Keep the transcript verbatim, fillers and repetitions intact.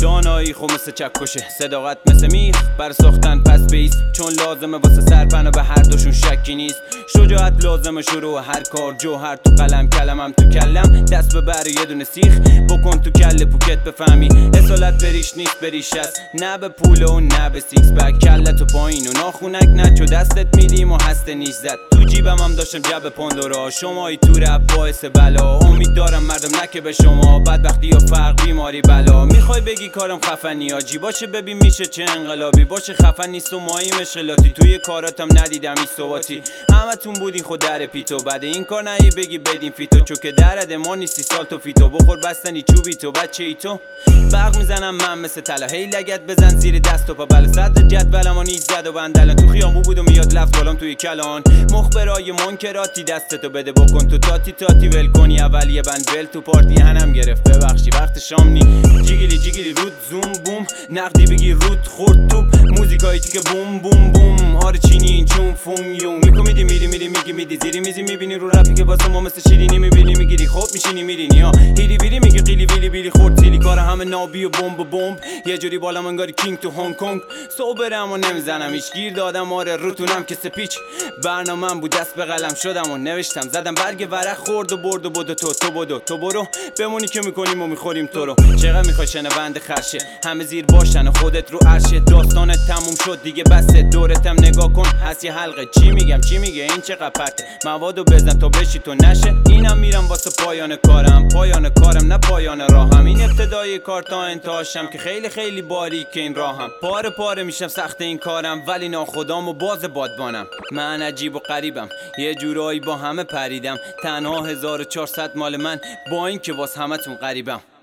دانایی خو مثل چکشه، صداقت مثل میخ بر ساختن پس بیست، چون لازمه واسه سرپنو به هر دوشون شکی نیست. شجاعت لازمه شروع هر کار، جوهر تو قلم کلمم تو کلم، دست ببر یه دونه سیخ بکن تو کل پوکت بفهمی اصالت بریش نیست بریش هست، نه به پول و نه به سیکس بک، کلتو پایین و ناخونک نه چو دستت میدیم و هسته نیش زد. تو جیبم هم داشتم جب پاندورا، شمایی تو رپ باعث بلا، امید دارم مردم نکه به شما بدبختی یا فرق بیماری بلا. میخوای بگی کارم خفنی آجی باشه، ببین میشه چه انقلابی باشه، خفن نیست و مایی مشغلاتی، توی کاراتم ندیدم این ثباتی، همتون بودین خود در پیتو، بعد این کار نهی بگی بدین فیتو، چون که درد ما نیستی سال تو فیتو، بخور بستنی چوبی تو بچه ای تو. برق میزنم من مثل طلا، هی لگت بزن زیر دست و پا، بله صد جدولم و نیز زد و بندلن، تو خیامو بود و میاد لفظ بالام توی کلان، مخبرای منکراتی دستتو بده بکن تو تاتی تاتی ول کنی اولیه بند ول تو پارتی هنم گرفت ببخشی وقت شام نی، جیگلی جیگلی رود زوم بوم، نقدی بگی رود خورد توپ، موزیکایی که بوم بوم بوم، آره چینی این چون فوم یوم، میکو میدی میری میری میگی میدی زیری میزی میبینی رو رفی که واسه ما مثل شیرینی میبینی میگیری خوب میشینی میرینی ها هیری بیری میگی قیلی ویلی بیلی خورد سیلی، کار همه نابی و بمب و بمب، یه جوری بالا انگاری کینگ تو هنگ کنگ، صبرم و نمیزنم هیچ گیر دادم آره روتونم که سپیچ، برنامه‌ام بود دست به قلم شدم و نوشتم زدم برگ ورق خورد و برد و بود تو تو بدو تو برو بمونی که میکنیم و میخوریم تو رو، چقدر میخوای شنونده خرشه همه زیر باشن و خودت رو عرشه، داستانت تموم شد دیگه بسه، دورتم نگاه کن هست یه حلقه، چی میگم چی میگه این چقدر پرته، موادو بزن تا بشی تو نشه، اینم میرم واسه پایان کارم، پایان کارم نه پایان راهم، این ابتدای کار تا انتهاشم که خیلی خیلی باریکه این راهم، پاره پاره میشم سخت این کارم ولی ناخدام و باز بادبانم، من عجیب و غریبم یه جورایی با همه پریدم، تنها هزار و چهارصد مال من با این که واس همتون غریبم.